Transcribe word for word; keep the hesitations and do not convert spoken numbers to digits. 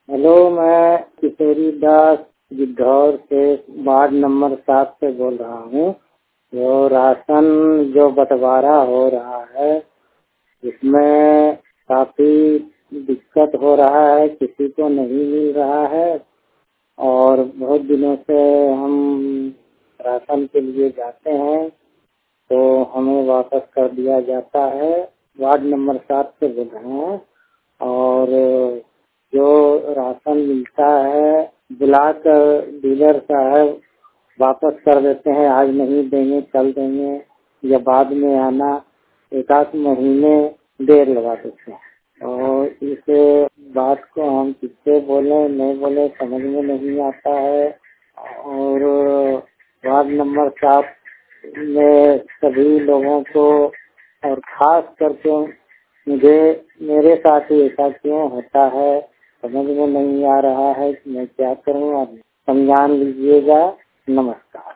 Hello, मैं किशोरी दास गिद्धौर से ward number सात से बोल रहा हूँ। जो राशन जो बंटवारा हो रहा है इसमें काफ़ी दिक्कत हो रहा है, किसी को नहीं मिल रहा है और बहुत दिनों से हम राशन के लिए जाते हैं तो हमें वापस कर दिया जाता है। वार्ड नंबर सात से बोल रहे हैं और जो राशन मिलता है ब्लॉक डीलर साहब वापस कर देते हैं, आज नहीं देंगे कल देंगे या बाद में आना, एक आध महीने देर लगा देते हैं। और इस बात को हम किससे बोले नहीं बोले समझ में नहीं आता है। और वार्ड नंबर सात में सभी लोगों को और खास करके मुझे मेरे साथ ही ऐसा क्यों होता है समझ में नहीं आ रहा है कि मैं क्या करूं, आप समझा लीजिएगा। नमस्कार।